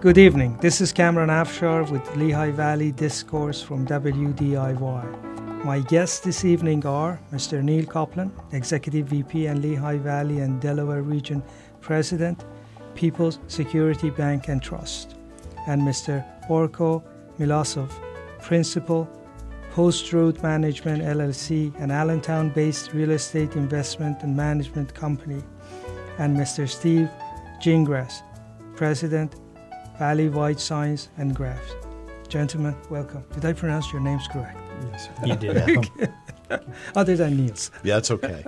Good evening. This is Cameron Afshar with Lehigh Valley Discourse from WDIY. My guests this evening are Mr. Neil Copland, Executive VP and Lehigh Valley and Delaware Region President, People's Security Bank and Trust, and Mr. Borko Milosov, Principal, Post Road Management LLC, an Allentown-based real estate investment and management company, and Mr. Steve Gingras, President, Valley-Wide Science and Graphs. Gentlemen, welcome. Did I pronounce your names correct? Yes, you did. Other than Neil's. Yeah, it's okay.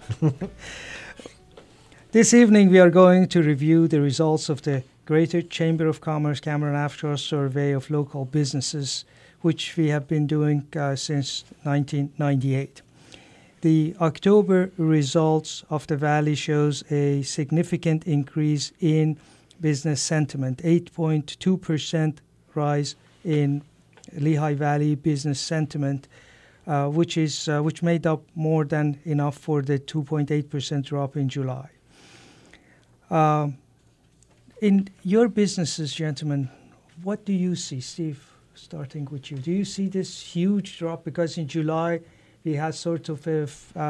This evening we are going to review the results of the Greater Chamber of Commerce Cameron Afshar Survey of Local Businesses, which we have been doing since 1998. The October results of the Valley shows a significant increase in business sentiment, 8.2% rise in Lehigh Valley business sentiment, which made up more than enough for the 2.8% drop in July. In your businesses, gentlemen, what do you see? Steve, starting with you. Do you see this huge drop? Because in July, we had sort of a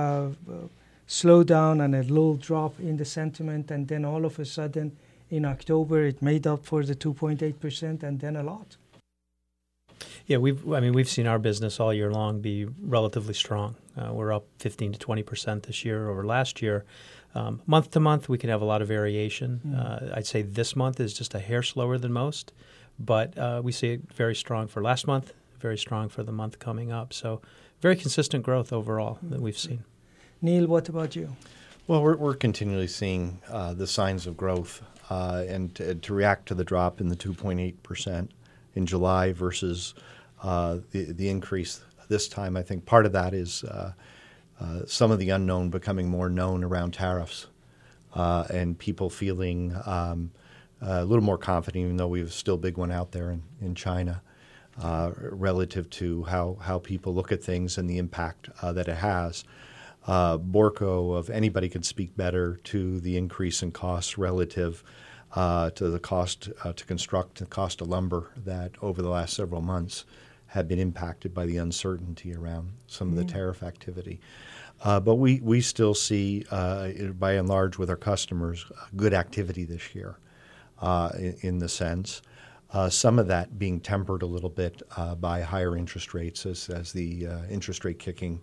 slowdown and a little drop in the sentiment, and then all of a sudden, in October, it made up for the 2.8% and then a lot. Yeah, we've seen our business all year long be relatively strong. We're up 15 to 20% this year over last year. Month to month, we can have a lot of variation. I'd say this month is just a hair slower than most, but we see it very strong for last month, very strong for the month coming up. So very consistent growth overall that we've seen. Neil, what about you? Well, we're continually seeing the signs of growth, and to react to the drop in the 2.8% in July versus the increase this time, I think part of that is some of the unknown becoming more known around tariffs, and people feeling a little more confident, even though we have still a big one out there in China, relative to how people look at things and the impact that it has. Borko, of anybody, could speak better to the increase in costs relative to the cost to construct, the cost of lumber that over the last several months have been impacted by the uncertainty around some of the tariff activity. But we still see, by and large with our customers, good activity this year in the sense. Some of that being tempered a little bit by higher interest rates as the interest rate kicking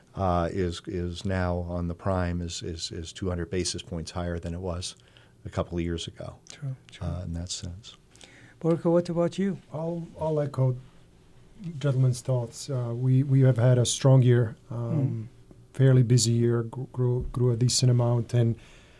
is now on the prime is 200 basis points higher than it was a couple of years ago. True. In that sense. Borko, what about you? I'll echo gentlemen's thoughts. We have had a strong year, fairly busy year, grew a decent amount, and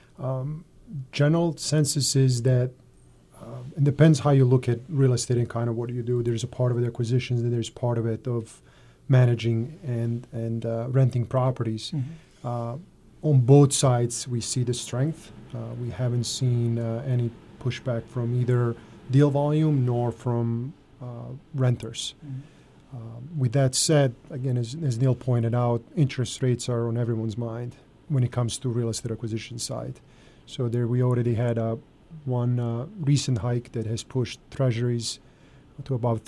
general census is that it depends how you look at real estate and kind of what you do. There's a part of it acquisitions, and there's part of it of managing and renting properties. On both sides, we see the strength. We haven't seen any pushback from either deal volume nor from renters. With that said, again, as Neil pointed out, interest rates are on everyone's mind when it comes to real estate acquisition side. So there we already had one recent hike that has pushed treasuries to above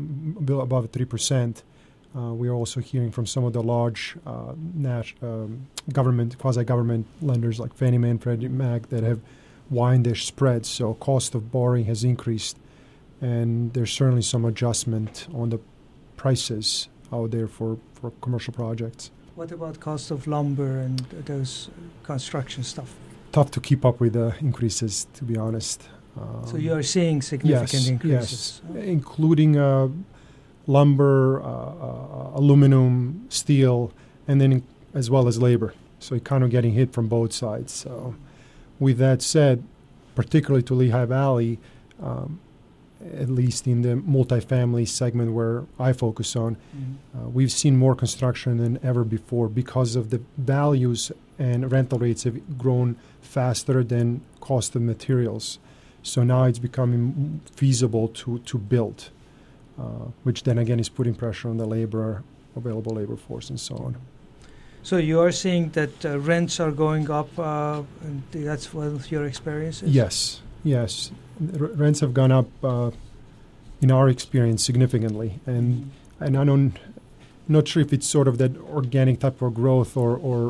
3%. We are also hearing from some of the large government, quasi-government lenders like Fannie Mae and Freddie Mac that have widened their spreads. So cost of borrowing has increased, and there's certainly some adjustment on the prices out there for commercial projects. What about cost of lumber and those construction stuff? Tough to keep up with the increases, to be honest. So you are seeing significant increases? Yes, including lumber, aluminum, steel, and then as well as labor. So you're kind of getting hit from both sides. So with that said, particularly to Lehigh Valley, at least in the multifamily segment where I focus on, we've seen more construction than ever before because of the values and rental rates have grown faster than cost of materials. So now it's becoming feasible to build, which then again is putting pressure on the available labor force and so on. So you are seeing that rents are going up, and that's what your experience is? Yes. Yes, rents have gone up in our experience significantly, and not sure if it's sort of that organic type of growth or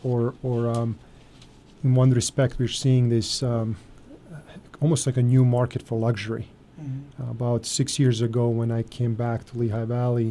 in one respect we're seeing this almost like a new market for luxury. About 6 years ago, when I came back to Lehigh Valley,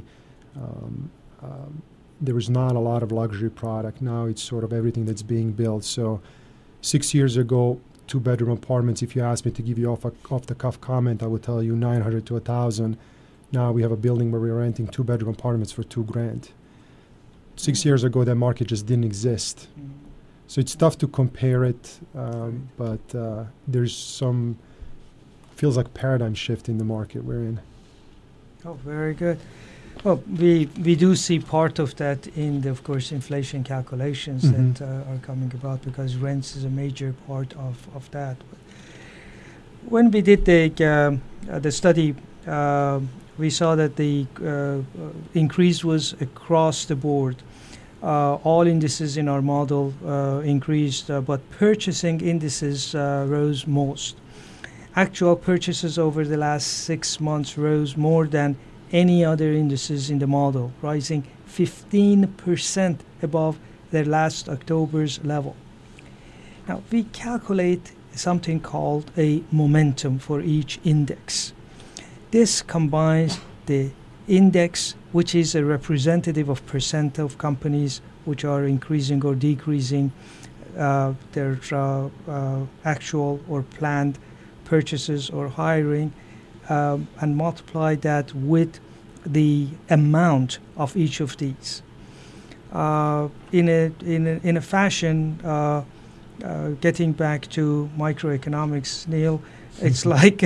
there was not a lot of luxury product. Now it's sort of everything that's being built. So 6 years ago, 2-bedroom apartments, if you ask me to give you off-the-cuff comment, I would tell you 900 to 1,000. Now we have a building where we're renting 2-bedroom apartments for $2,000. 6 years ago, that market just didn't exist. So it's tough to compare it, but there's some, feels like paradigm shift in the market we're in. Oh, very good. Well, we do see part of that in the, of course, inflation calculations that are coming about, because rents is a major part of that. When we did the study, we saw that the increase was across the board. All indices in our model increased, but purchasing indices rose most. Actual purchases over the last 6 months rose more than any other indices in the model, rising 15% above their last October's level. Now, we calculate something called a momentum for each index. This combines the index, which is a representative of percent of companies which are increasing or decreasing their actual or planned purchases or hiring, and multiply that with the amount of each of these. In a fashion, getting back to microeconomics, Neil, it's like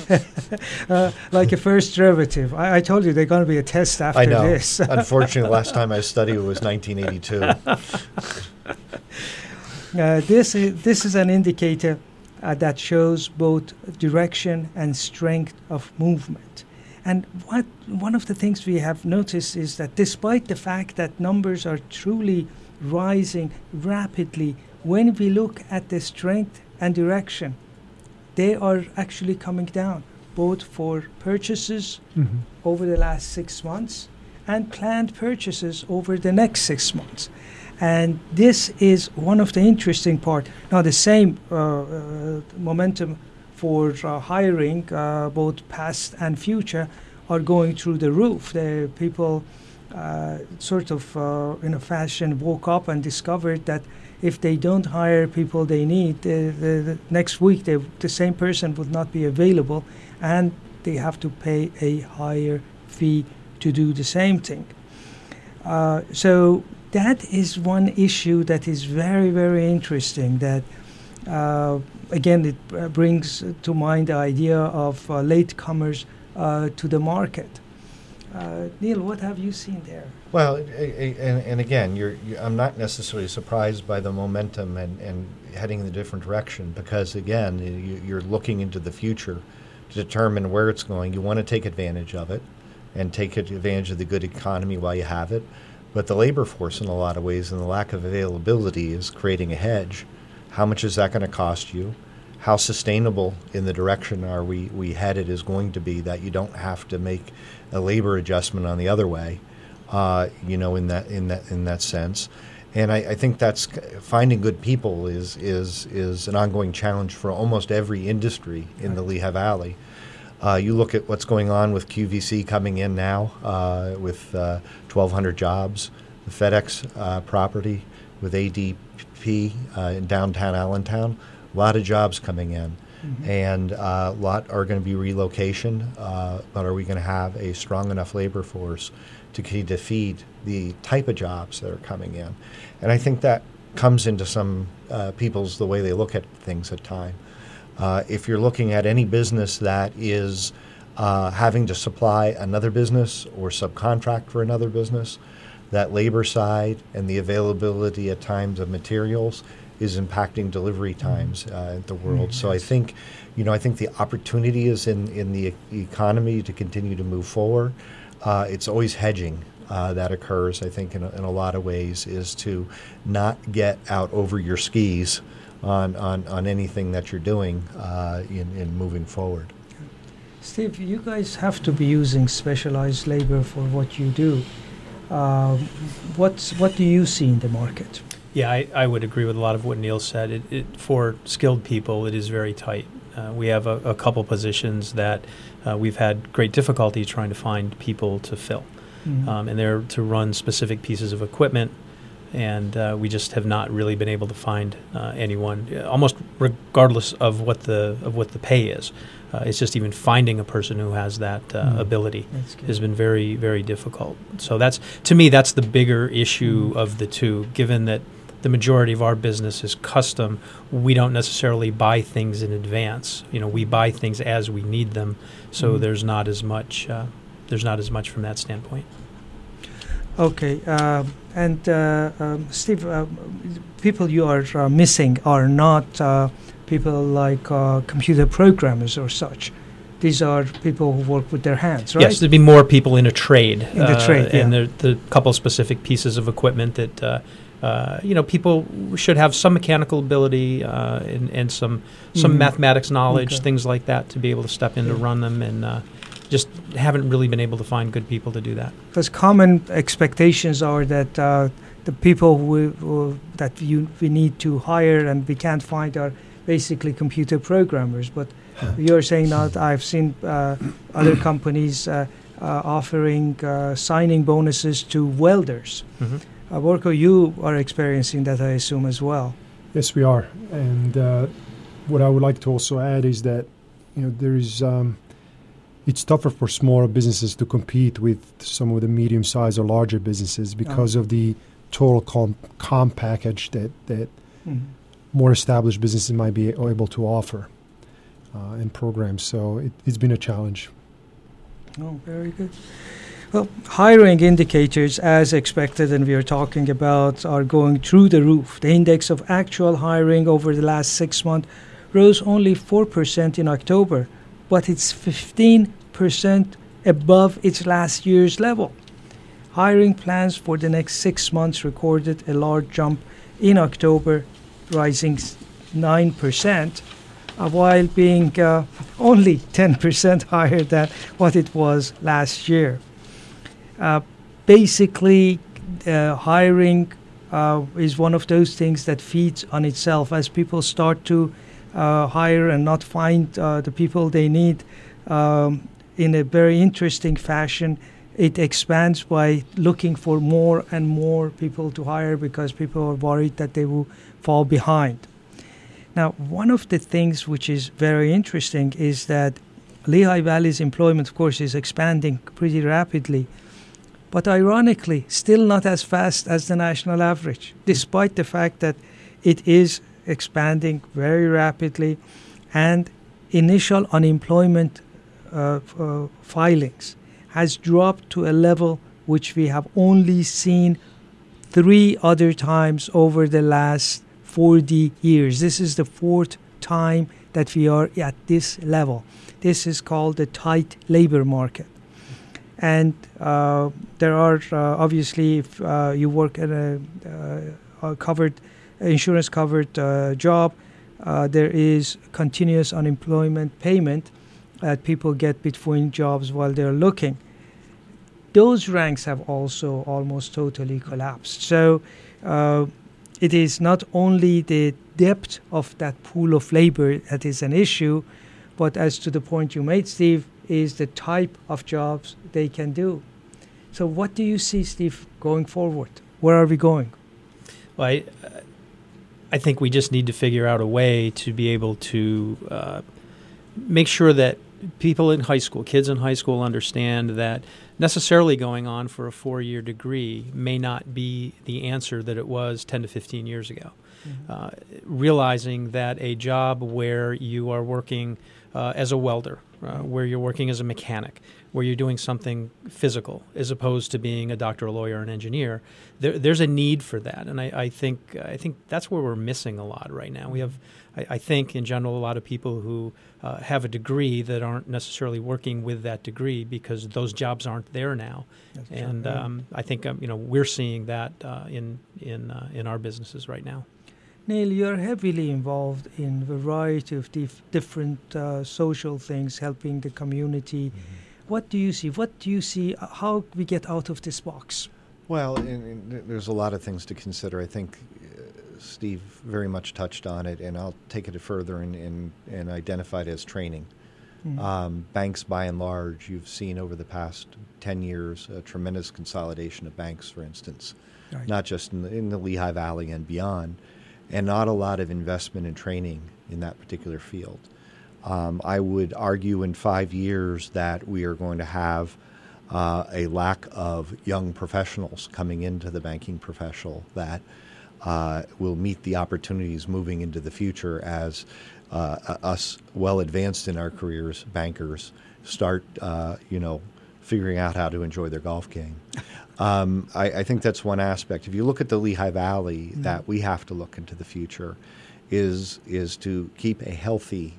a first derivative. I told you they're going to be a test after this. Unfortunately, last time I studied it was 1982. This is an indicator that shows both direction and strength of movement. And one of the things we have noticed is that despite the fact that numbers are truly rising rapidly, when we look at the strength and direction, they are actually coming down, both for purchases over the last 6 months and planned purchases over the next 6 months. And this is one of the interesting part. Now, the same momentum for hiring, both past and future, are going through the roof. The people sort of, in a fashion, woke up and discovered that if they don't hire people they need, the next week the same person would not be available, and they have to pay a higher fee to do the same thing. So that is one issue that is very, very interesting, that again, it brings to mind the idea of latecomers to the market. Neil, what have you seen there? Well, and again, I'm not necessarily surprised by the momentum and heading in a different direction, because, again, you're looking into the future to determine where it's going. You want to take advantage of it and take advantage of the good economy while you have it. But the labor force, in a lot of ways, and the lack of availability is creating a hedge. How much is that going to cost you? How sustainable in the direction are we headed is going to be that you don't have to make a labor adjustment on the other way, in that sense. And I think that's finding good people is an ongoing challenge for almost every industry in the Lehigh Valley. You look at what's going on with QVC coming in now with 1,200 jobs, the FedEx property with ADP in downtown Allentown, a lot of jobs coming in. And a lot are going to be relocation, but are we going to have a strong enough labor force to feed the type of jobs that are coming in? And I think that comes into some people's, the way they look at things at time. If you're looking at any business that is having to supply another business or subcontract for another business, that labor side and the availability at times of materials is impacting delivery times in the world. So I think, I think the opportunity is in the economy to continue to move forward. It's always hedging that occurs, I think, in a lot of ways, is to not get out over your skis on anything that you're doing in moving forward. Steve, you guys have to be using specialized labor for what you do. What do you see in the market? Yeah, I would agree with a lot of what Neil said. For skilled people, it is very tight. We have a couple positions that we've had great difficulty trying to find people to fill. Mm-hmm. And they're to run specific pieces of equipment, and we just have not really been able to find anyone, almost regardless of what the pay is. It's just even finding a person who has that ability has been very, very difficult. So to me, that's the bigger issue of the two, given that the majority of our business is custom. We don't necessarily buy things in advance. We buy things as we need them, so there's not as much from that standpoint. Okay, Steve, people you are missing are not people like computer programmers or such. These are people who work with their hands, right? Yes, there'd be more people in a trade. And yeah. the couple specific pieces of equipment that people should have some mechanical ability and some mathematics knowledge, things like that, to be able to step in to run them, and just haven't really been able to find good people to do that. Because common expectations are that the people that we need to hire and we can't find are basically computer programmers. But you're saying that I've seen other companies offering signing bonuses to welders. Mm-hmm. Borko, you are experiencing that, I assume, as well. Yes, we are. And what I would like to also add is that there is it's tougher for smaller businesses to compete with some of the medium-sized or larger businesses because of the total comp package that more established businesses might be able to offer and programs. So it's been a challenge. Oh, very good. Well, hiring indicators, as expected, and we are talking about, are going through the roof. The index of actual hiring over the last 6 months rose only 4% in October, but it's 15% above its last year's level. Hiring plans for the next 6 months recorded a large jump in October, rising 9%, while being only 10% higher than what it was last year. Basically, hiring is one of those things that feeds on itself. As people start to hire and not find the people they need in a very interesting fashion, it expands by looking for more and more people to hire because people are worried that they will fall behind. Now, one of the things which is very interesting is that Lehigh Valley's employment, of course, is expanding pretty rapidly, but ironically, still not as fast as the national average, despite the fact that it is expanding very rapidly, and initial unemployment filings has dropped to a level which we have only seen 3 other times over the last 40 years. This is the 4th time that we are at this level. This is called the tight labor market. And there are obviously, if you work at a insurance-covered job, there is continuous unemployment payment that people get between jobs while they're looking. Those ranks have also almost totally collapsed. So it is not only the depth of that pool of labor that is an issue, but as to the point you made, Steve, is the type of jobs they can do. So what do you see, Steve, going forward? Where are we going? Well, I think we just need to figure out a way to be able to make sure that people in high school, kids in high school, understand that necessarily going on for a 4-year degree may not be the answer that it was 10 to 15 years ago. Mm-hmm. Realizing that a job where you are working as a welder, where you're working as a mechanic, where you're doing something physical as opposed to being a doctor, a lawyer, an engineer, there's a need for that. And I think that's where we're missing a lot right now. We have, I think, in general, a lot of people who have a degree that aren't necessarily working with that degree because those jobs aren't there now. That's and I think we're seeing that in our businesses right now. Neil, you're heavily involved in a variety of different social things, helping the community. Mm-hmm. What do you see? What do you see? How we get out of this box? Well, there's a lot of things to consider. I think Steve very much touched on it, and I'll take it further and identify it as training. Mm-hmm. Banks, by and large, you've seen over the past 10 years a tremendous consolidation of banks, for instance, right. Not just in the Lehigh Valley and beyond, and not a lot of investment and training in that particular field. I would argue in 5 years that we are going to have a lack of young professionals coming into the banking profession that will meet the opportunities moving into the future as us well advanced in our careers, bankers, start, figuring out how to enjoy their golf game. I think that's one aspect. If you look at the Lehigh Valley, that we have to look into the future is to keep a healthy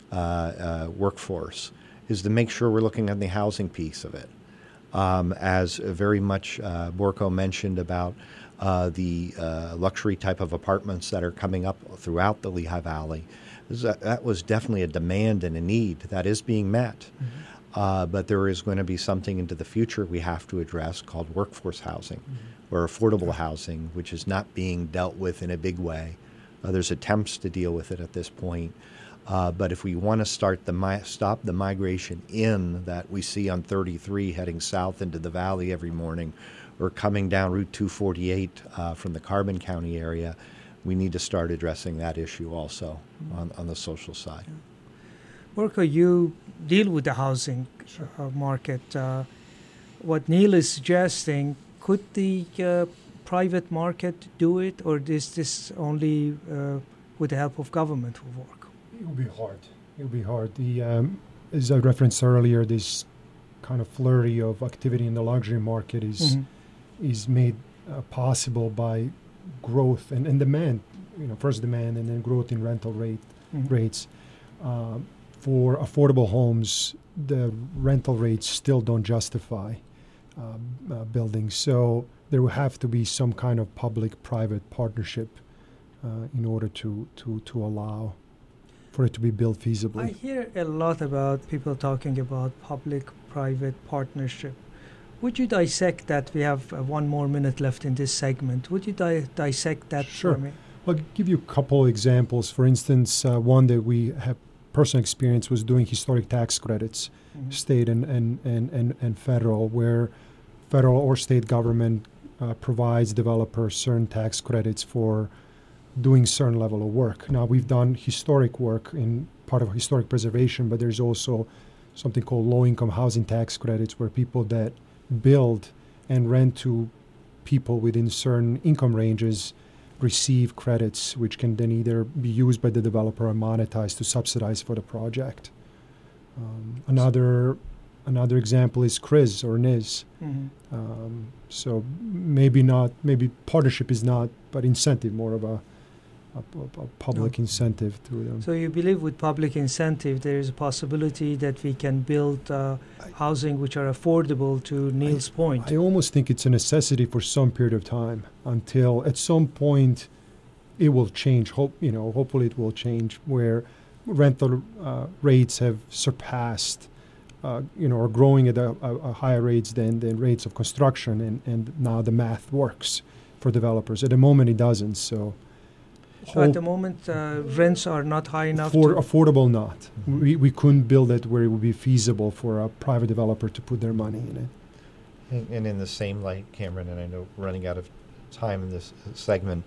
workforce, is to make sure we're looking at the housing piece of it. As very much Borko mentioned about the luxury type of apartments that are coming up throughout the Lehigh Valley, that was definitely a demand and a need that is being met. Mm-hmm. But there is going to be something into the future we have to address called workforce housing, or affordable housing, which is not being dealt with in a big way. There's attempts to deal with it at this point. But if we want to stop the migration in that we see on 33 heading south into the valley every morning, or coming down Route 248 from the Carbon County area, we need to start addressing that issue also on the social side. Borko, you deal with the housing market. What Neil is suggesting, could the private market do it, or is this only with the help of government will work? It will be hard. It will be hard. As I referenced earlier, this kind of flurry of activity in the luxury market is made possible by growth and demand. First demand and then growth in rental rates. For affordable homes, the rental rates still don't justify building. So there will have to be some kind of public-private partnership in order to allow for it to be built feasibly. I hear a lot about people talking about public-private partnership. Would you dissect that? We have 1 more minute left in this segment. Would you dissect that for me? I'll give you a couple examples. For instance, one that we have personal experience was doing historic tax credits, state and federal, where federal or state government provides developers certain tax credits for doing certain level of work. Now, we've done historic work in part of historic preservation, but there's also something called low-income housing tax credits, where people that build and rent to people within certain income ranges receive credits, which can then either be used by the developer or monetized to subsidize for the project. Another example is CRIZ or NIZ. So maybe partnership is not, but incentive, more of a public incentive to them. So you believe with public incentive there is a possibility that we can build housing which are affordable, to Neil's point? I almost think it's a necessity for some period of time, until at some point it will change. Hopefully it will change, where rental rates have surpassed, are growing at a higher rates than rates of construction, and now the math works for developers. At the moment it doesn't, so at the moment, rents are not high enough. Affordable, not. We couldn't build it where it would be feasible for a private developer to put their money in it. And in the same light, Cameron, and I know we're running out of time in this segment,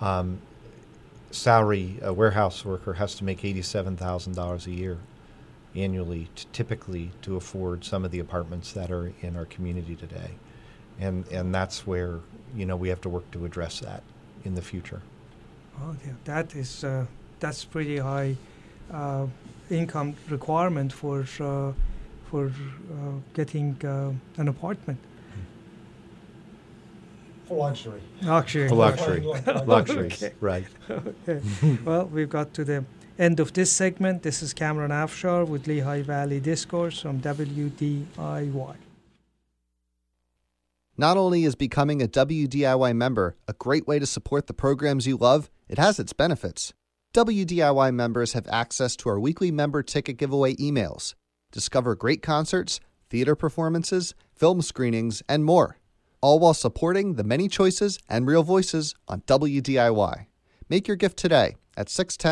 salary, a warehouse worker has to make $87,000 a year annually, typically to afford some of the apartments that are in our community today. And that's where, we have to work to address that in the future. Oh, yeah, that's pretty high income requirement for getting an apartment. For luxury. Luxury, okay. Right. Okay. Well, we've got to the end of this segment. This is Cameron Afshar with Lehigh Valley Discourse from WDIY. Not only is becoming a WDIY member a great way to support the programs you love, it has its benefits. WDIY members have access to our weekly member ticket giveaway emails. Discover great concerts, theater performances, film screenings, and more, all while supporting the many choices and real voices on WDIY. Make your gift today at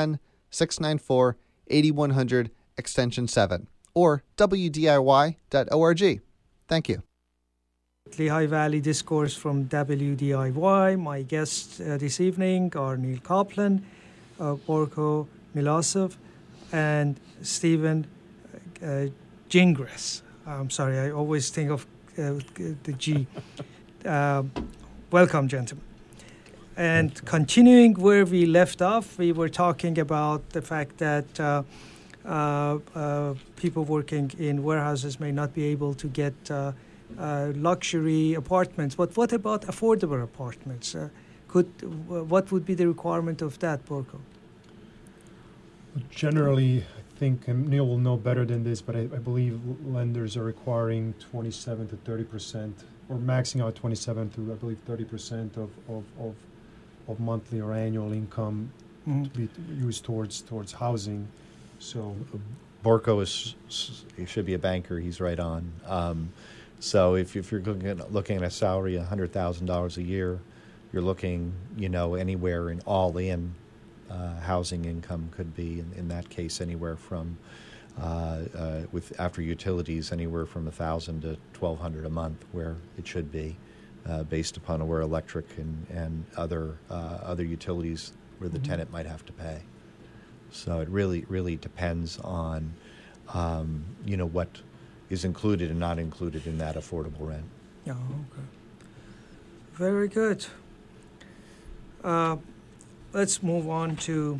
610-694-8100 extension 7 or WDIY.org. Thank you. Lehigh Valley Discourse from WDIY. My guests this evening are Neil Kaplan, Borko Milosov, and Stephen Gingras. I'm sorry, I always think of the G. Welcome, gentlemen. And continuing where we left off, we were talking about the fact that people working in warehouses may not be able to get luxury apartments. But what about affordable apartments? What would be the requirement of that, Borko? Generally, I think, and Neil will know better than this, but I believe lenders are requiring 27 to 30%, or maxing out 27 to, I believe, 30% of monthly or annual income to be used towards housing. So Borko he should be a banker. He's right on. So if you're looking at a salary of $100,000 a year, you're looking, anywhere in all-in housing income could be in that case anywhere from with after utilities anywhere from $1,000 to $1,200 a month, where it should be based upon where electric and other utilities where the tenant might have to pay. So it really depends on what is included and not included in that affordable rent. Oh, okay. Very good. Let's move on to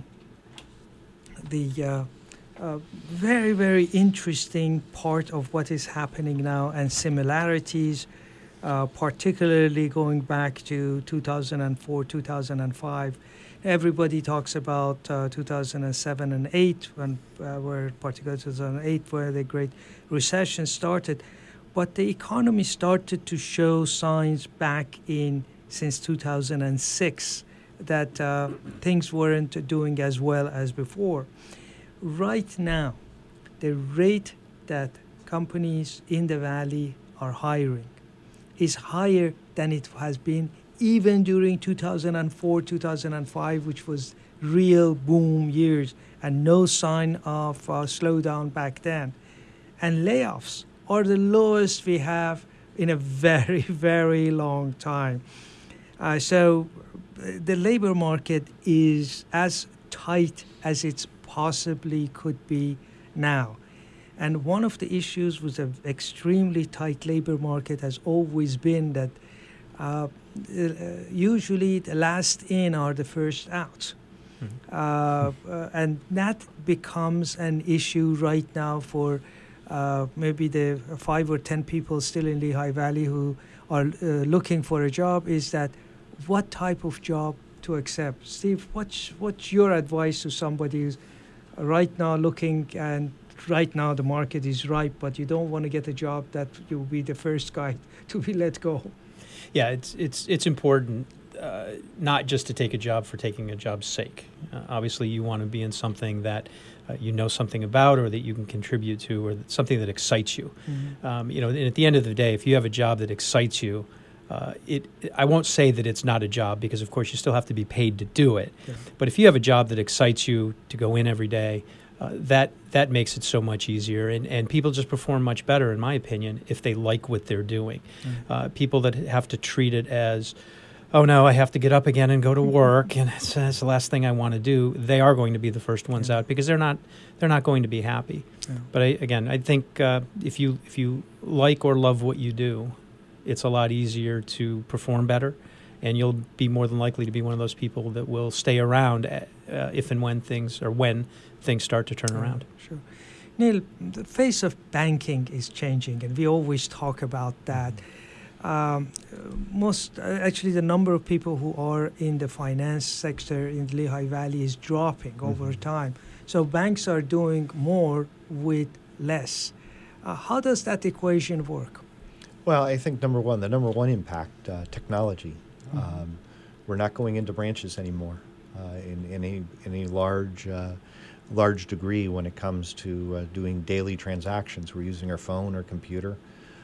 the very, very interesting part of what is happening now and similarities, particularly going back to 2004, 2005. Everybody talks about 2007 and 8, where particularly 2008, where the Great Recession started. But the economy started to show signs back since 2006 that things weren't doing as well as before. Right now, the rate that companies in the Valley are hiring is higher than it has been even during 2004, 2005, which was real boom years, and no sign of slowdown back then. And layoffs are the lowest we have in a very, very long time. So the labor market is as tight as it possibly could be now. And one of the issues with an extremely tight labor market has always been that usually the last in are the first out. And that becomes an issue right now for maybe the 5 or 10 people still in Lehigh Valley who are looking for a job, is that what type of job to accept. Steve, what's your advice to somebody who's right now looking, and right now the market is ripe, but you don't want to get a job that you'll be the first guy to be let go? Yeah, it's important not just to take a job for taking a job's sake. Obviously, you want to be in something that you know something about, or that you can contribute to, or something that excites you. And at the end of the day, if you have a job that excites you, I won't say that it's not a job, because of course you still have to be paid to do it. Yeah. But if you have a job that excites you to go in every day, that makes it so much easier, and people just perform much better, in my opinion, if they like what they're doing. People that have to treat it as, oh no, I have to get up again and go to work, and that's the last thing I want to do, they are going to be the first ones out, because they're not going to be happy. Yeah. But I think if you like or love what you do, it's a lot easier to perform better, and you'll be more than likely to be one of those people that will stay around if and when things start to turn around. Sure. Neil, the face of banking is changing, and we always talk about that. Actually, the number of people who are in the finance sector in the Lehigh Valley is dropping over time. So banks are doing more with less. How does that equation work? Well, I think the number one impact, technology. We're not going into branches anymore in any large degree when it comes to doing daily transactions. We're using our phone or computer.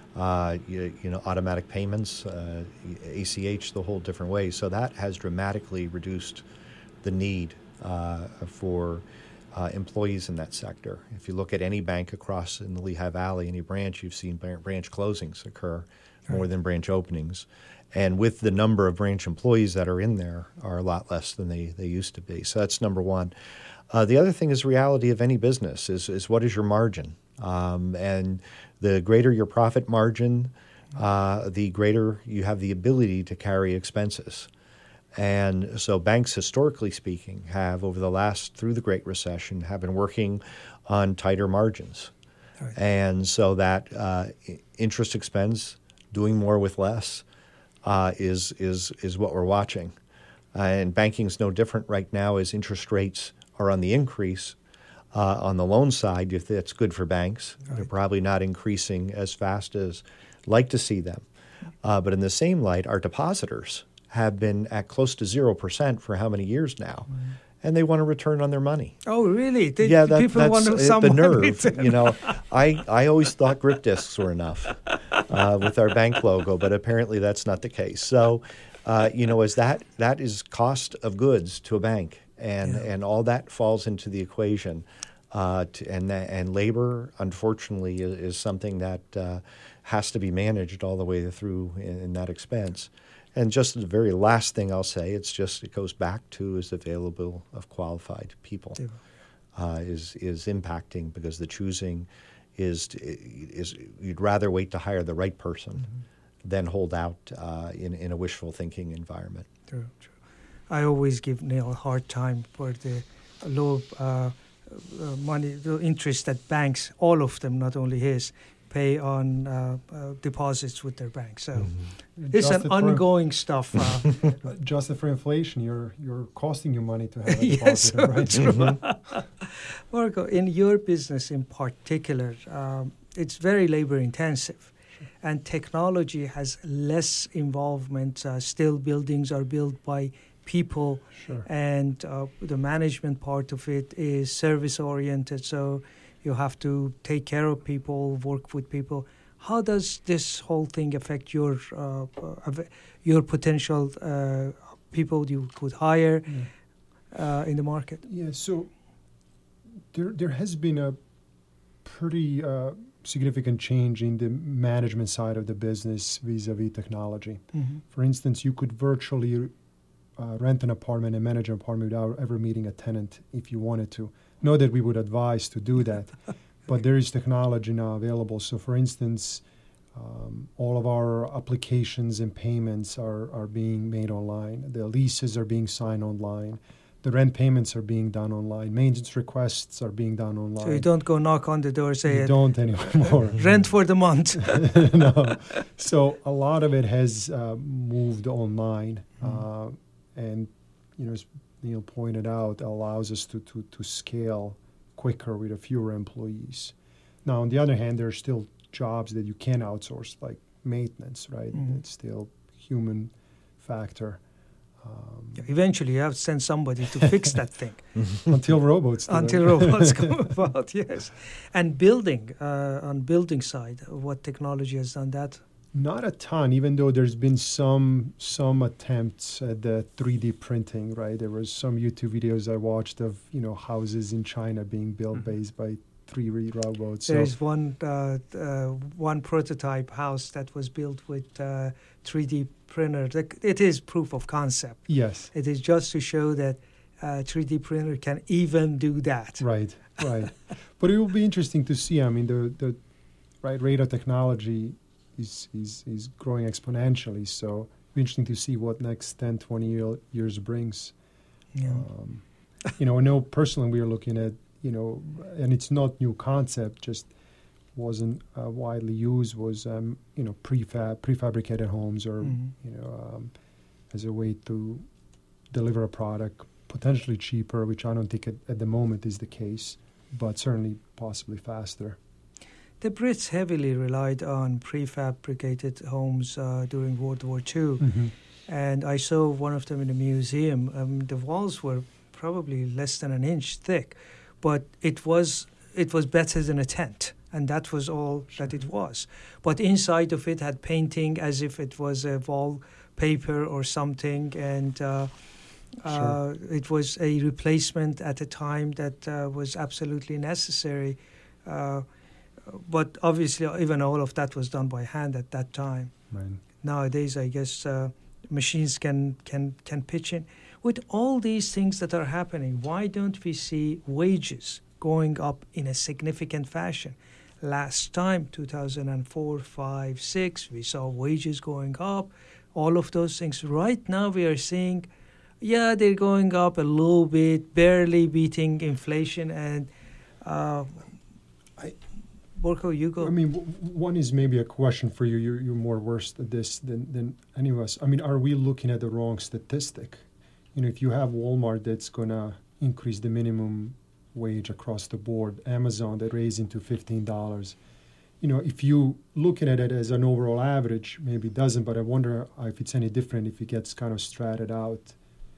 Automatic payments, ACH, the whole different way. So that has dramatically reduced the need for employees in that sector. If you look at any bank across in the Lehigh Valley, any branch, you've seen branch closings occur more than branch openings. And with the number of branch employees that are in there are a lot less than they used to be. So that's number one. The other thing is reality of any business is what is your margin? And the greater your profit margin, the greater you have the ability to carry expenses. And so banks, historically speaking, have through the Great Recession, have been working on tighter margins. Right. And so that interest expense, doing more with less, is what we're watching. And banking's no different right now as interest rates are on the increase. On the loan side, if that's good for banks, right. They're probably not increasing as fast as like to see them. But in the same light, our depositors have been at close to 0% for how many years now? Mm. And they want to return on their money. Oh, really? People want the nerve. I always thought grip discs were enough with our bank logo, but apparently that's not the case. So, as that is cost of goods to a bank, and all that falls into the equation. And labor, unfortunately, is something that has to be managed all the way through in that expense. And just the very last thing I'll say, it goes back to is available of qualified people is impacting, because the choosing is you'd rather wait to hire the right person than hold out in a wishful thinking environment. True. I always give Neil a hard time for the low money, the interest that banks, all of them, not only his, pay on deposits with their bank. So it's an ongoing stuff. Adjusted for inflation, you're costing you money to have a yes, deposit, right? True. Marco, in your business in particular, it's very labor intensive, and technology has less involvement. Still, buildings are built by people, and the management part of it is service oriented. So you have to take care of people, work with people. How does this whole thing affect your potential people you could hire in the market? Yeah, so there has been a pretty significant change in the management side of the business vis-a-vis technology. Mm-hmm. For instance, you could virtually rent an apartment and manage an apartment without ever meeting a tenant if you wanted to. Not that we would advise to do that, but there is technology now available. So, for instance, all of our applications and payments are being made online. The leases are being signed online. The rent payments are being done online. Maintenance requests are being done online. So you don't go knock on the door and say, you don't anymore. Rent for the month. No. So a lot of it has moved online. And, as Neil pointed out, allows us to scale quicker with a fewer employees. Now, on the other hand, there are still jobs that you can outsource, like maintenance, right? Mm-hmm. It's still human factor. Eventually, you have to send somebody to fix that thing. Until robots do Until robots come about, yes. And building, on building side, what technology has done that? Not a ton, even though there's been some attempts at the 3D printing, right? There was some YouTube videos I watched of, houses in China being built based by 3D robots. There's one prototype house that was built with 3D printer. It is proof of concept. Yes. It is just to show that 3D printer can even do that. Right. But it will be interesting to see. I mean, the rate of technology is growing exponentially, so it'll be interesting to see what next 10, 20 years brings. Yeah. I know personally we are looking at, and it's not new concept, just wasn't widely used, was, prefabricated homes or, as a way to deliver a product potentially cheaper, which I don't think at the moment is the case, but certainly possibly faster. The Brits heavily relied on prefabricated homes during World War II. Mm-hmm. And I saw one of them in a museum. The walls were probably less than an inch thick, but it was better than a tent, and that was all that it was. But inside of it had painting as if it was a wallpaper or something, and it was a replacement at a time that was absolutely necessary. But obviously, even all of that was done by hand at that time. Right. Nowadays, I guess machines can pitch in. With all these things that are happening, why don't we see wages going up in a significant fashion? Last time, 2004, 5, 6, we saw wages going up, all of those things. Right now, we are seeing, they're going up a little bit, barely beating inflation. And Borko, you go. I mean, one is maybe a question for you. You're more versed at this than any of us. I mean, are we looking at the wrong statistic? If you have Walmart that's going to increase the minimum wage across the board, Amazon that raising to $15, if you looking at it as an overall average, maybe it doesn't, but I wonder if it's any different if it gets kind of stratted out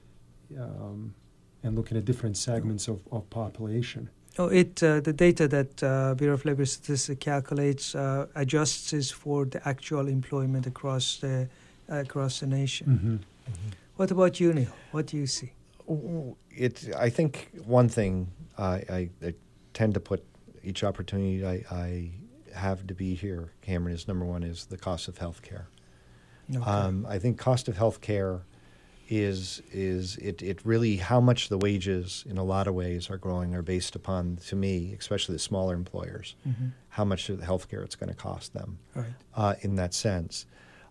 and looking at different segments of population. Oh, the data that Bureau of Labor Statistics calculates adjusts is for the actual employment across the nation. Mm-hmm. Mm-hmm. What about you, Neil? What do you see? I think one thing I tend to put each opportunity I have to be here, Cameron, is number one is the cost of health care. Okay. I think cost of health care is it really how much the wages in a lot of ways are growing are based upon, to me, especially the smaller employers, Mm-hmm. how much of the health care it's going to cost them Right. in that sense.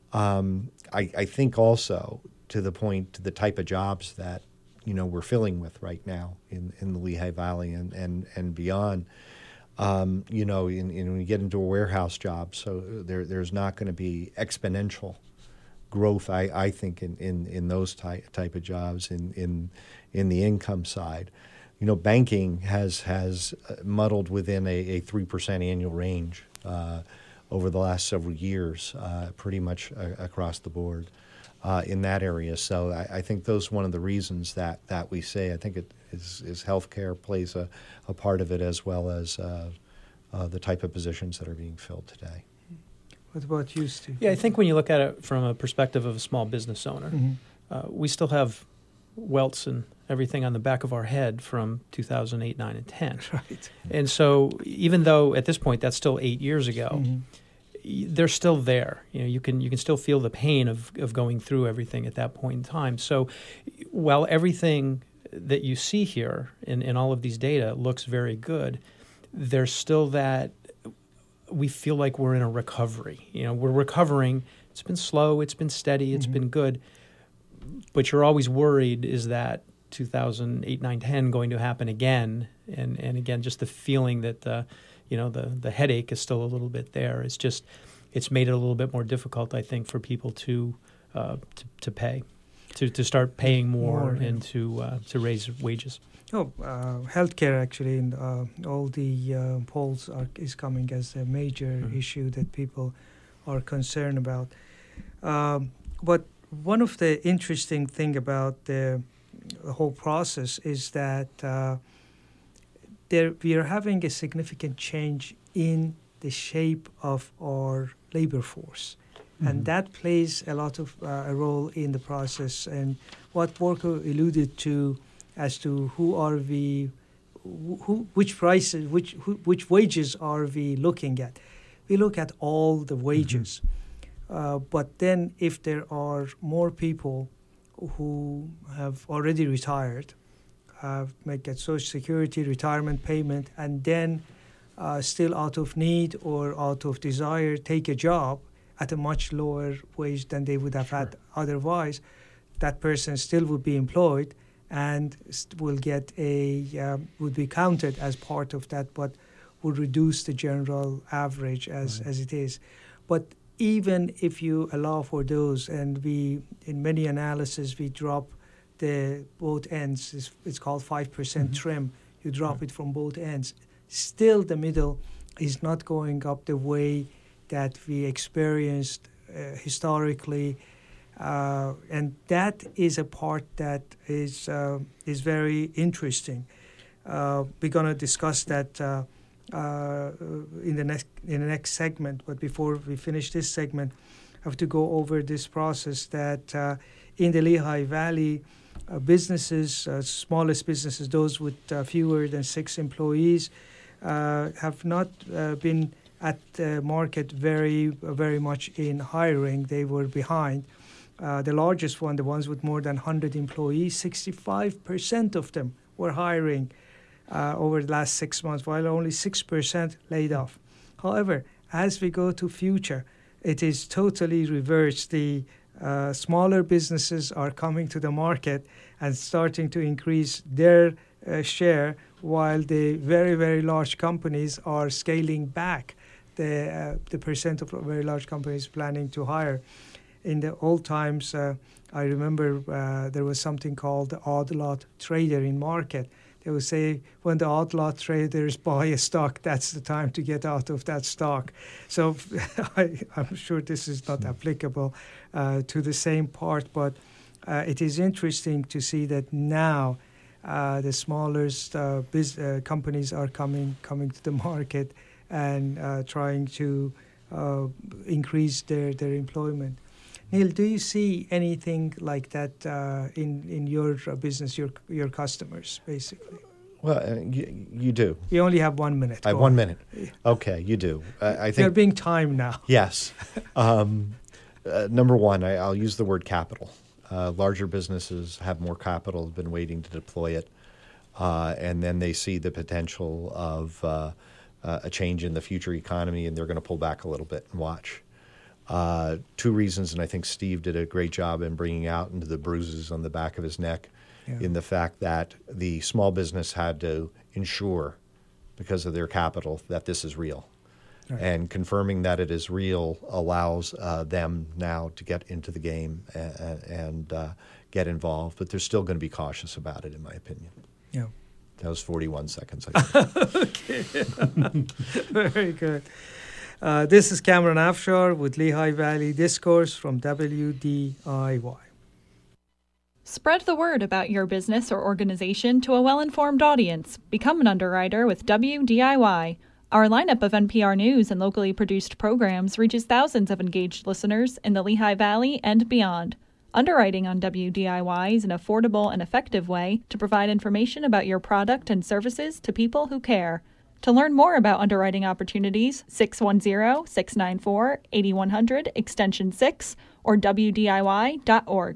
I think also to the type of jobs that we're filling with right now in the Lehigh Valley and beyond. When we get into a warehouse job, so there's not going to be exponential growth, I think, in those type of jobs in the income side. Banking has muddled within a 3% annual range over the last several years, pretty much across the board in that area. So I think those one of the reasons that we say. I think it is healthcare plays a part of it, as well as the type of positions that are being filled today. What about you, Steve? Yeah, I think when you look at it from a perspective of a small business owner, Mm-hmm. we still have welts and everything on the back of our head from 2008, 9, and 10. Right. And so even though at this point that's still 8 years ago, Mm-hmm. they're still there. You can still feel the pain of going through everything at that point in time. So while everything that you see here in all of these data looks very good, there's still that we feel like we're in a recovery. We're recovering. It's been slow. It's been steady. It's Mm-hmm. been good. But you're always worried, is that 2008, 9, 10 going to happen again? And again, just the feeling that the headache is still a little bit there. It's made it a little bit more difficult, I think, for people to pay, to start paying more and to raise wages. Healthcare actually in all the polls is coming as a major issue that people are concerned about. But one of the interesting thing about the whole process is that we are having a significant change in the shape of our labor force. Mm-hmm. And that plays a lot of a role in the process. And what Borko alluded to as to which prices, which wages are we looking at? We look at all the wages. But then if there are more people who have already retired, may get Social Security, retirement payment, and then still out of need or out of desire take a job at a much lower wage than they would have had otherwise, that person still would be employed and will get would be counted as part of that, but would reduce the general average as it is. But even if you allow for those, and in many analysis we drop the both ends, it's called 5% trim, you drop it from both ends, still the middle is not going up the way that we experienced historically. And that is a part that is very interesting. We're going to discuss that in the next segment. But before we finish this segment, I have to go over this process that in the Lehigh Valley, businesses, smallest businesses, those with fewer than 6 employees, have not been at the market very much in hiring. They were behind. The largest one, the ones with more than 100 employees, 65% of them were hiring over the last 6 months, while only 6% laid off. However, as we go to future, it is totally reversed. The smaller businesses are coming to the market and starting to increase their share, while the very, very large companies are scaling back the percent of very large companies planning to hire. In the old times, I remember there was something called the odd lot trader in market. They would say, when the odd lot traders buy a stock, that's the time to get out of that stock. So I'm sure this is not applicable to the same part, but it is interesting to see that now the smallest companies are coming to the market and trying to increase their employment. Neil, do you see anything like that in your business, your customers, basically? Well, you do. You only have 1 minute. I have 1 minute. Okay, you do. I think you're being timed now. Yes. Number one, I'll use the word capital. Larger businesses have more capital, have been waiting to deploy it, and then they see the potential of a change in the future economy, and they're going to pull back a little bit and watch. 2 reasons, and I think Steve did a great job in bringing out into the bruises on the back of his neck, in the fact that the small business had to ensure, because of their capital, that this is real. Right. And confirming that it is real allows them now to get into the game and get involved, but they're still going to be cautious about it, in my opinion. Yeah. That was 41 seconds, I think. Okay. Very good. This is Cameron Afshar with Lehigh Valley Discourse from WDIY. Spread the word about your business or organization to a well-informed audience. Become an underwriter with WDIY. Our lineup of NPR News and locally produced programs reaches thousands of engaged listeners in the Lehigh Valley and beyond. Underwriting on WDIY is an affordable and effective way to provide information about your product and services to people who care. To learn more about underwriting opportunities, 610-694-8100, extension 6, or WDIY.org.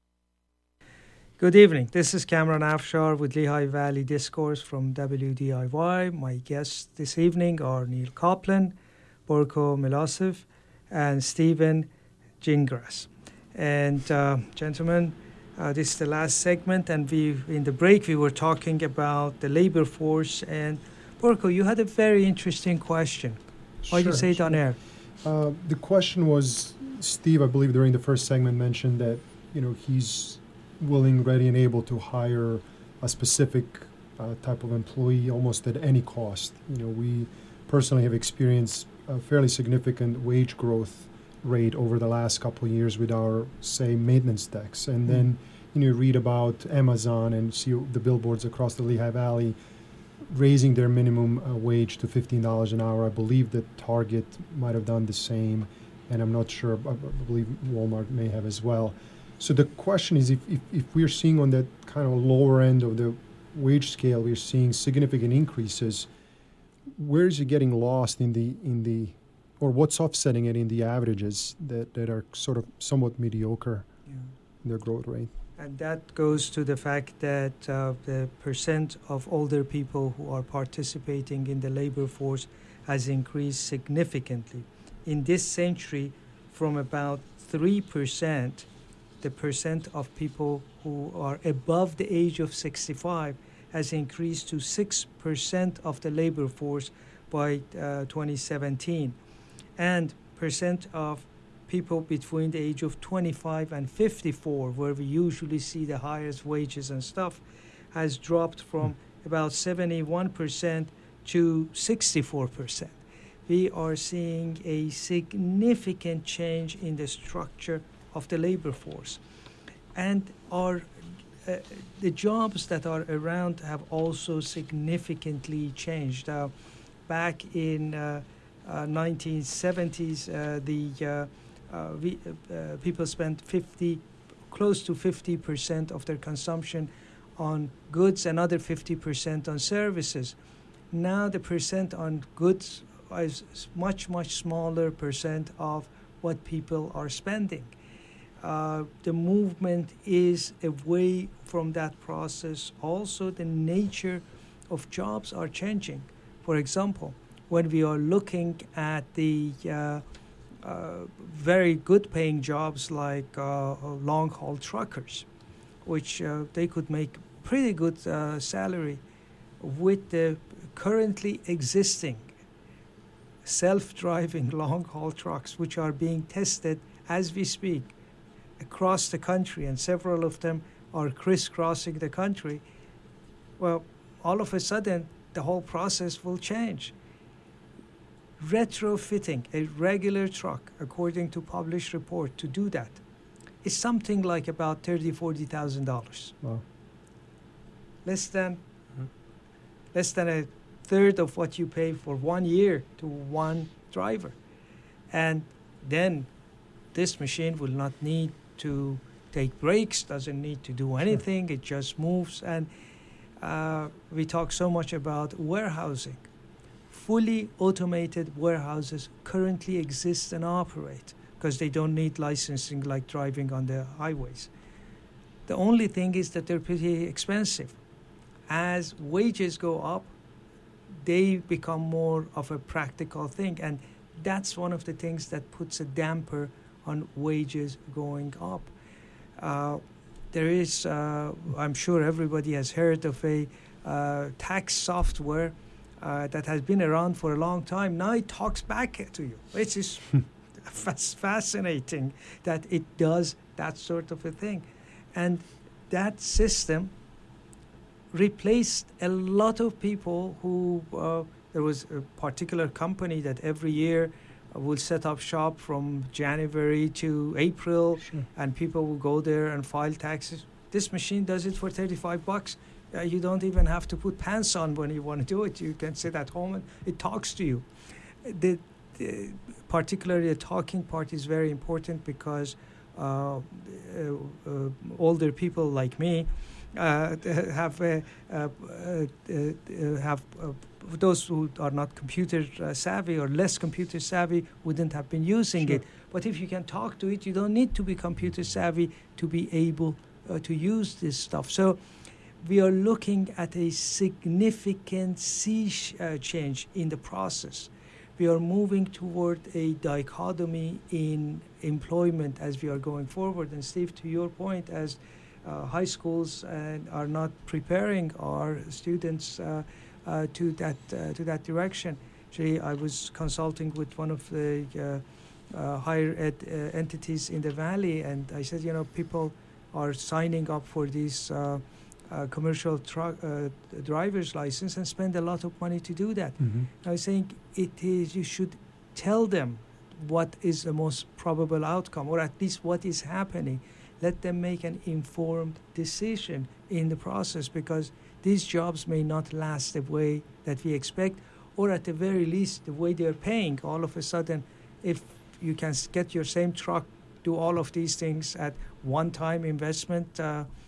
Good evening. This is Cameron Afshar with Lehigh Valley Discourse from WDIY. My guests this evening are Neil Kaplan, Borko Milosev, and Stephen Gingras. And gentlemen, this is the last segment, and in the break we were talking about the labor force. And Borko, you had a very interesting question. Why did you say it on air? The question was, Steve, I believe during the first segment mentioned that he's willing, ready, and able to hire a specific type of employee almost at any cost. We personally have experienced a fairly significant wage growth rate over the last couple of years with our, say, maintenance techs. And then you read about Amazon and see the billboards across the Lehigh Valley raising their minimum wage to $15 an hour. I believe that Target might have done the same, and I'm not sure. I believe Walmart may have as well. So the question is, if we're seeing on that kind of lower end of the wage scale, we're seeing significant increases, where is it getting lost in the or what's offsetting it in the averages that are sort of somewhat mediocre in their growth rate? And that goes to the fact that the percent of older people who are participating in the labor force has increased significantly. In this century, from about 3%, the percent of people who are above the age of 65 has increased to 6% of the labor force by 2017. And percent of people between the age of 25 and 54, where we usually see the highest wages and stuff, has dropped from about 71% to 64%. we are seeing a significant change in the structure of the labor force. And the jobs that are around have also significantly changed. Back in 1970s, people spent close to 50% of their consumption on goods, another 50% on services. Now the percent on goods is much, much smaller percent of what people are spending. The movement is away from that process. Also, the nature of jobs are changing. For example, when we are looking at the very good paying jobs like long-haul truckers, which they could make pretty good salary with the currently existing self-driving long-haul trucks, which are being tested as we speak across the country, and several of them are crisscrossing the country. Well, all of a sudden, the whole process will change. Retrofitting a regular truck, according to published report, to do that is something like about $30,000-$40,000. Wow. Less than a third of what you pay for 1 year to one driver. And then this machine will not need to take breaks, doesn't need to do anything, it just moves. And we talk so much about warehousing. Fully automated warehouses currently exist and operate because they don't need licensing like driving on the highways. The only thing is that they're pretty expensive. As wages go up, they become more of a practical thing. And that's one of the things that puts a damper on wages going up. There is, I'm sure everybody has heard of a tax software that has been around for a long time. Now it talks back to you. It is fascinating that it does that sort of a thing. And that system replaced a lot of people who, there was a particular company that every year will set up shop from January to April, and people will go there and file taxes. This machine does it for $35. You don't even have to put pants on when you want to do it. You can sit at home and it talks to you. Particularly the talking part is very important because older people like me have those who are not computer savvy or less computer savvy wouldn't have been using it. But if you can talk to it, you don't need to be computer savvy to be able to use this stuff. So we are looking at a significant sea change in the process. We are moving toward a dichotomy in employment as we are going forward. And Steve, to your point, as high schools are not preparing our students to that direction. Actually, I was consulting with one of the higher ed entities in the Valley, and I said, people are signing up for these commercial driver's license and spend a lot of money to do that. I was saying you should tell them what is the most probable outcome, or at least what is happening. Let them make an informed decision in the process, because these jobs may not last the way that we expect, or at the very least, the way they're paying. All of a sudden, if you can get your same truck, do all of these things at one-time investment,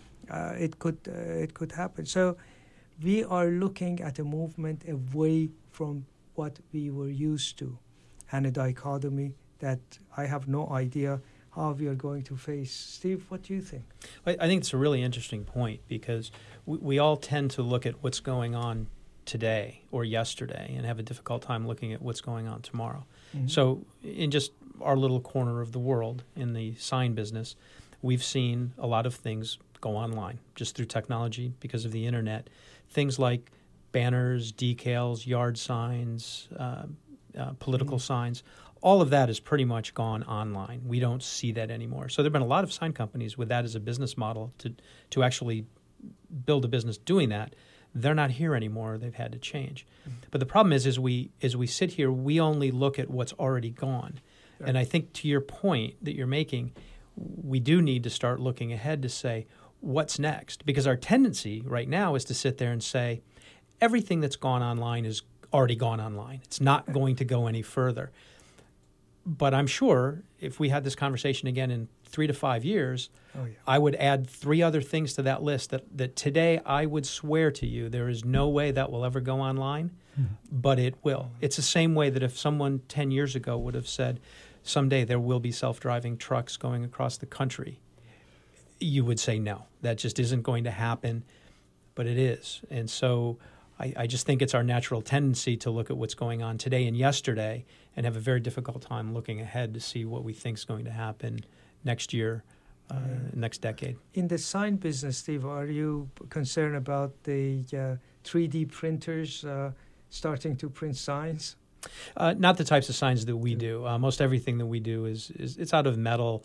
it could happen. So we are looking at a movement away from what we were used to, and a dichotomy that I have no idea how we are going to face. Steve, what do you think? I think it's a really interesting point, because we all tend to look at what's going on today or yesterday and have a difficult time looking at what's going on tomorrow. Mm-hmm. So in just our little corner of the world in the sign business, we've seen a lot of things go online just through technology because of the internet. Things like banners, decals, yard signs, political signs. All of that has pretty much gone online. We don't see that anymore. So there have been a lot of sign companies with that as a business model to actually build a business doing that. They're not here anymore. They've had to change. But the problem is, as we sit here, we only look at what's already gone. And I think to your point that you're making, we do need to start looking ahead to say, what's next? Because our tendency right now is to sit there and say, everything that's gone online is already gone online. It's not going to go any further. But I'm sure if we had this conversation again in 3 to 5 years, I would add 3 other things to that list that today I would swear to you there is no way that will ever go online, but it will. It's the same way that if someone 10 years ago would have said, someday there will be self-driving trucks going across the country, you would say no, that just isn't going to happen, but it is. And so I just think it's our natural tendency to look at what's going on today and yesterday and have a very difficult time looking ahead to see what we think is going to happen next year, next decade. In the sign business, Steve, are you concerned about the 3D printers starting to print signs? Not the types of signs that we do. Most everything that we do is it's out of metal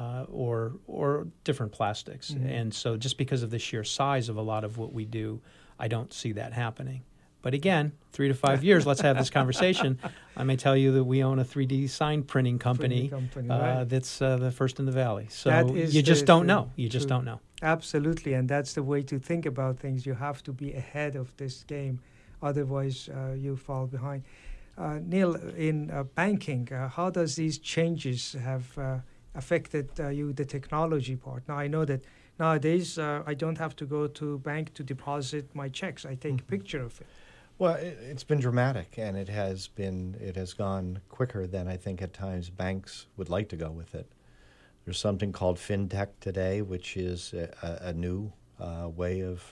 or different plastics. And so just because of the sheer size of a lot of what we do, I don't see that happening. But again, 3 to 5 years, let's have this conversation. I may tell you that we own a 3D sign printing company, right. That's the first in the Valley. So you just don't know. You just don't know. Absolutely, and that's the way to think about things. You have to be ahead of this game. Otherwise, you fall behind. Neil, in banking, how does these changes have affected you, the technology part? Now, I know that nowadays I don't have to go to bank to deposit my checks. I take a picture of it. Well, it's been dramatic, and it has gone quicker than I think at times banks would like to go with it. There's something called fintech today, which is a new way of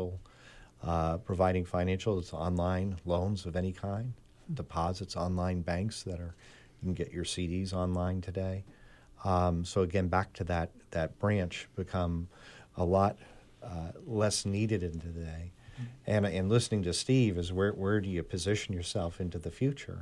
providing financial. It's online loans of any kind, deposits, online banks you can get your CDs online today. So again, back to that branch become a lot less needed in today. And listening to Steve is where do you position yourself into the future?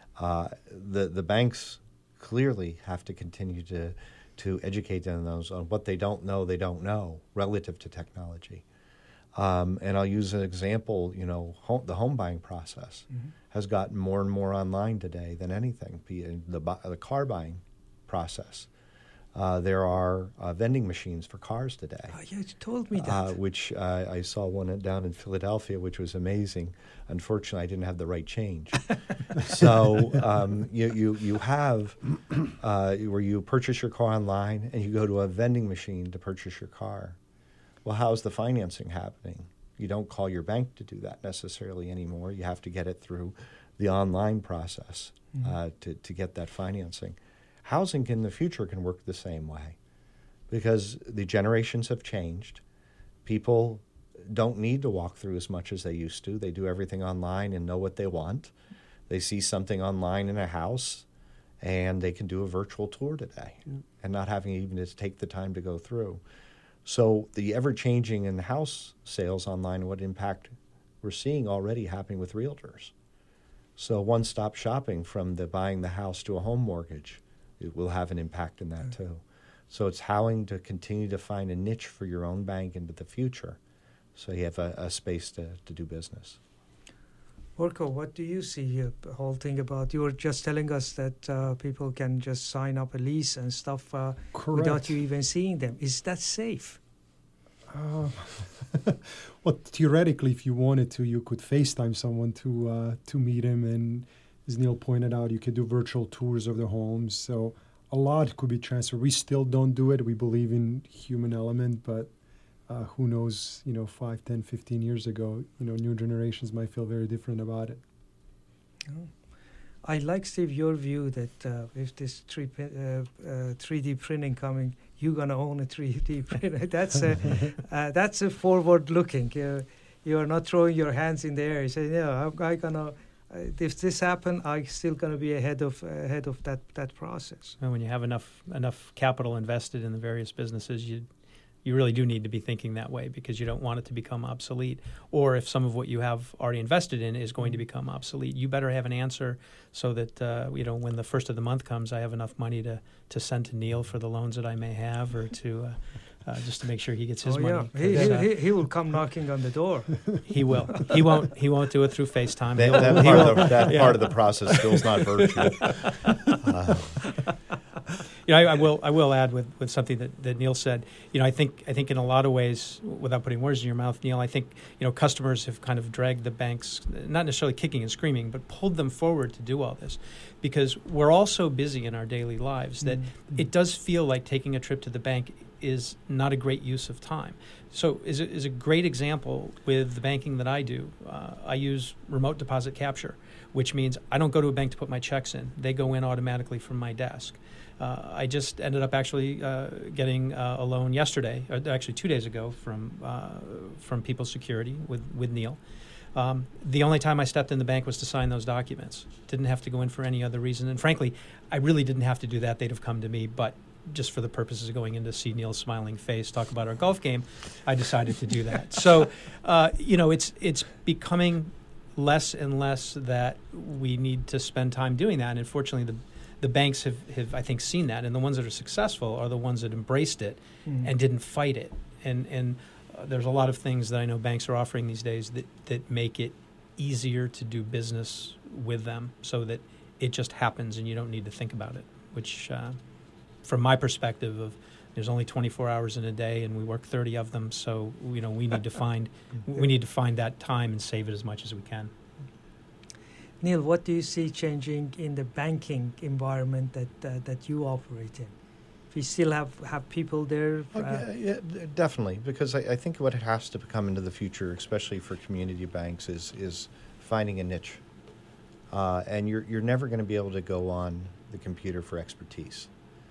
The banks clearly have to continue to educate them on what they don't know relative to technology. And I'll use an example. The home buying process has gotten more and more online today than anything. The car buying process. There are vending machines for cars today. Oh, you told me that. Which I saw one down in Philadelphia, which was amazing. Unfortunately, I didn't have the right change. So you have where you purchase your car online and you go to a vending machine to purchase your car. Well, how's the financing happening? You don't call your bank to do that necessarily anymore. You have to get it through the online process to get that financing. Housing in the future can work the same way because the generations have changed. People don't need to walk through as much as they used to. They do everything online and know what they want. They see something online in a house and they can do a virtual tour today and not having even to take the time to go through. So the ever-changing in house sales online, what impact we're seeing already happening with realtors. So one-stop shopping from buying the house to a home mortgage, it will have an impact in that too. So it's having to continue to find a niche for your own bank into the future so you have a space to do business. Orko, what do you see the whole thing about? You were just telling us that people can just sign up a lease and stuff without you even seeing them. Is that safe? Well, theoretically, if you wanted to, you could FaceTime someone to meet him, and as Neil pointed out, you could do virtual tours of the homes. So a lot could be transferred. We still don't do it. We believe in human element, but who knows, 5, 10, 15 years ago, new generations might feel very different about it. Oh. I like, Steve, your view that if this 3D printing coming, you're going to own a 3D printer. That's a forward-looking. You are not throwing your hands in the air. You say, I'm going to... if this happens, I'm still going to be ahead of that process. And when you have enough capital invested in the various businesses, you really do need to be thinking that way because you don't want it to become obsolete. Or if some of what you have already invested in is going to become obsolete, you better have an answer so that when the first of the month comes, I have enough money to send to Neil for the loans that I may have, or to just to make sure he gets his Oh, money. yeah. He will come knocking on the door. He will. He won't do it through FaceTime. That part of the process still is not virtual. I will add with something that Neil said. I think in a lot of ways, without putting words in your mouth, Neil, I think customers have kind of dragged the banks, not necessarily kicking and screaming, but pulled them forward to do all this, because we're all so busy in our daily lives that it does feel like taking a trip to the bank is not a great use of time. So is a great example with the banking that I do. I use remote deposit capture, which means I don't go to a bank to put my checks in. They go in automatically from my desk. I just ended up actually getting a loan yesterday, or actually 2 days ago, from People's Security with Neil. The only time I stepped in the bank was to sign those documents. Didn't have to go in for any other reason. And frankly, I really didn't have to do that. They'd have come to me. But just for the purposes of going in to see Neil's smiling face, talk about our golf game, I decided to do that. So, it's becoming less and less that we need to spend time doing that. And unfortunately, the banks have, I think, seen that. And the ones that are successful are the ones that embraced it and didn't fight it. And there's a lot of things that I know banks are offering these days that make it easier to do business with them, so that it just happens and you don't need to think about it, which from my perspective there's only 24 hours in a day and we work 30 of them, so we need to find that time and save it as much as we can. Neil, what do you see changing in the banking environment that you operate in? We still have people there? Yeah, definitely, because I think what it has to come into the future, especially for community banks, is finding a niche. And you're never going to be able to go on the computer for expertise.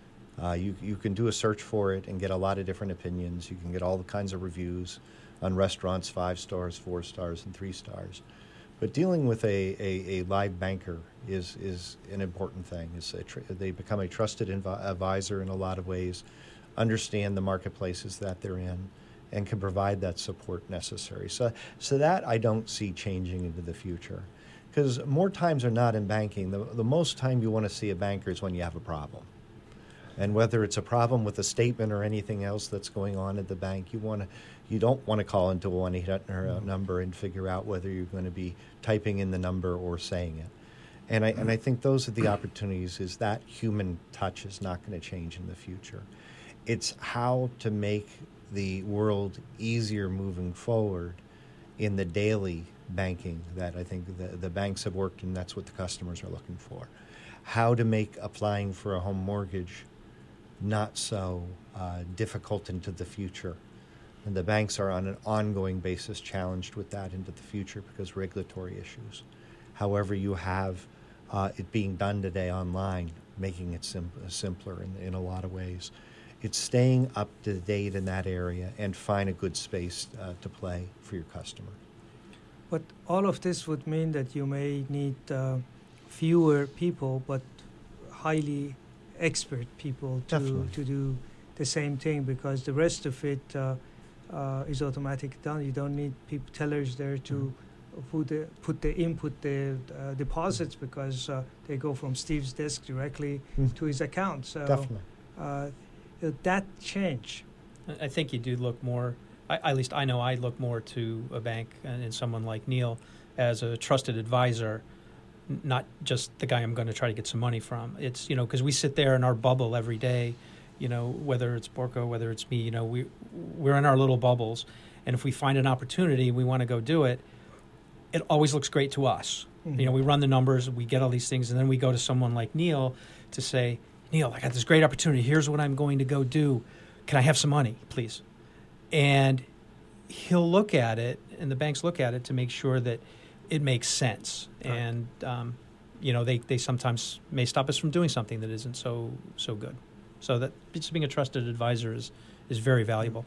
You can do a search for it and get a lot of different opinions. You can get all the kinds of reviews on restaurants, 5 stars, 4 stars, and 3 stars. But dealing with a live banker is an important thing. They become a trusted advisor in a lot of ways, understand the marketplaces that they're in, and can provide that support necessary. So that I don't see changing into the future. Because more times are not in banking, the most time you want to see a banker is when you have a problem. And whether it's a problem with a statement or anything else that's going on at the bank, you don't want to call into a 1-800 number and figure out whether you're going to be typing in the number or saying it. And I think those are the opportunities, is that human touch is not going to change in the future. It's how to make the world easier moving forward in the daily banking that I think the banks have worked, and that's what the customers are looking for. How to make applying for a home mortgage not so difficult into the future. And the banks are on an ongoing basis challenged with that into the future because regulatory issues. However, you have it being done today online, making it simpler in a lot of ways. It's staying up to date in that area and find a good space to play for your customer. But all of this would mean that you may need fewer people, but highly expert people to do the same thing, because the rest of it is automatic done. You don't need tellers there to put the deposits, because they go from Steve's desk directly to his account. So definitely. That change. I think you do look more. At least I know I look more to a bank and someone like Neil as a trusted advisor, not just the guy I'm going to try to get some money from. It's, because we sit there in our bubble every day, whether it's Borko, whether it's me, we're in our little bubbles. And if we find an opportunity, we want to go do it, it always looks great to us. Mm-hmm. We run the numbers, we get all these things, and then we go to someone like Neil to say, Neil, I got this great opportunity. Here's what I'm going to go do. Can I have some money, please? And he'll look at it, and the banks look at it to make sure that it makes sense. Right. And, they sometimes may stop us from doing something that isn't so good. So that just being a trusted advisor is very valuable.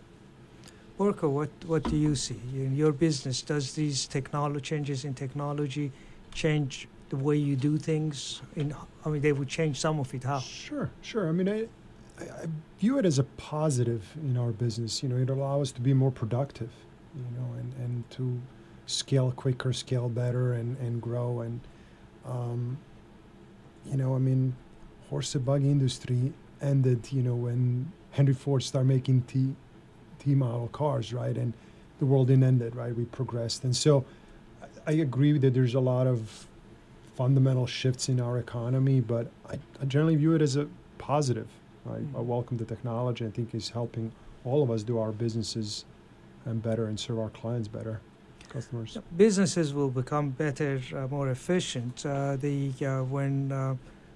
Borko, what do you see in your business? Does these changes in technology change the way you do things? They would change some of it. How? Sure. I view it as a positive in our business. It allows us to be more productive, and to scale quicker, scale better, and grow. And, horse and buggy industry ended, when Henry Ford started making tea T-model cars, right? And the world didn't end it, right? We progressed. And so I agree that there's a lot of fundamental shifts in our economy, but I generally view it as a positive. Right? I welcome the technology. I think it's helping all of us do our businesses better and serve our clients better, customers. Businesses will become better, more efficient. When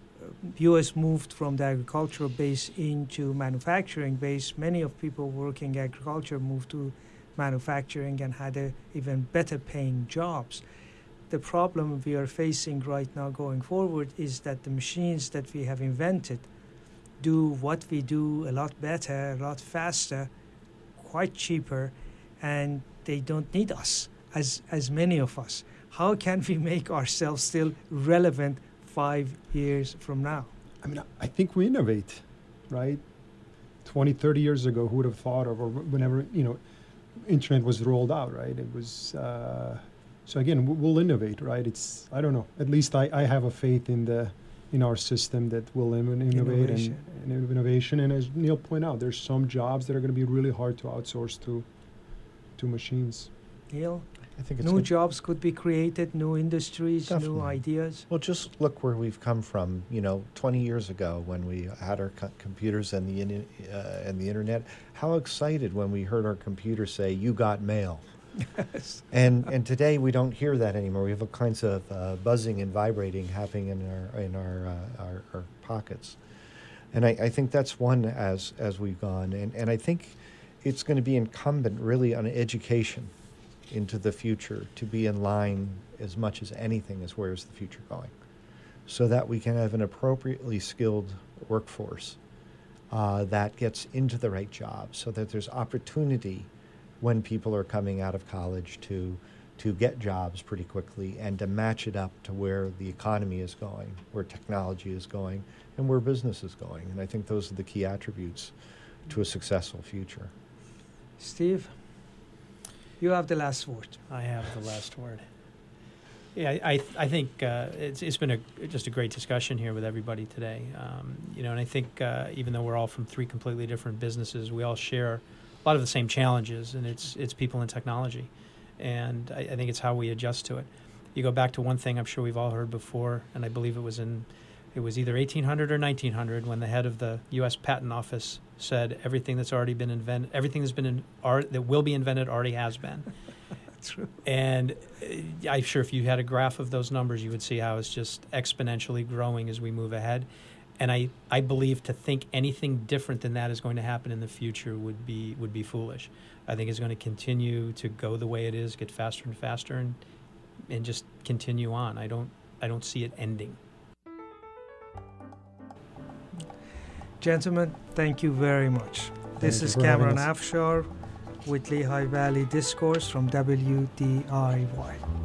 U.S. moved from the agricultural base into manufacturing base, many of people working agriculture moved to manufacturing and had even better paying jobs. The problem we are facing right now going forward is that the machines that we have invented do what we do a lot better, a lot faster, quite cheaper, and they don't need us, as many of us. How can we make ourselves still relevant 5 years from now? I mean, I think we innovate, right? 20, 30 years ago, who would have thought of, or whenever, internet was rolled out, right? It was, so again, we'll innovate, right? I don't know, at least I have a faith in our system that will innovate and innovation. And as Neil pointed out, there's some jobs that are going to be really hard to outsource to machines. Neil? I think it's new jobs could be created, new industries, Definitely. New ideas. Well, just look where we've come from. 20 years ago when we had our computers and the internet. How excited when we heard our computer say, "You got mail." Yes. And today we don't hear that anymore. We have all kinds of buzzing and vibrating happening in our pockets. And I think that's one as we've gone. And I think it's going to be incumbent really on education into the future to be in line as much as anything as where's the future going, so that we can have an appropriately skilled workforce that gets into the right jobs, so that there's opportunity when people are coming out of college to get jobs pretty quickly and to match it up to where the economy is going, where technology is going, and where business is going. And I think those are the key attributes to a successful future. Steve? You have the last word. I have the last word. Yeah, I think it's been just a great discussion here with everybody today. And I think even though we're all from three completely different businesses, we all share a lot of the same challenges, and it's people and technology. And I think it's how we adjust to it. You go back to one thing I'm sure we've all heard before, and I believe it was either 1800 or 1900 when the head of the U.S. Patent Office said everything that's already been invented, everything that's been that will be invented already has been. True. And I'm sure if you had a graph of those numbers, you would see how it's just exponentially growing as we move ahead. And I believe to think anything different than that is going to happen in the future would be foolish. I think it's going to continue to go the way it is, get faster and faster, and just continue on. I don't see it ending. Gentlemen, thank you very much. This is Cameron Afshar with Lehigh Valley Discourse from WDIY.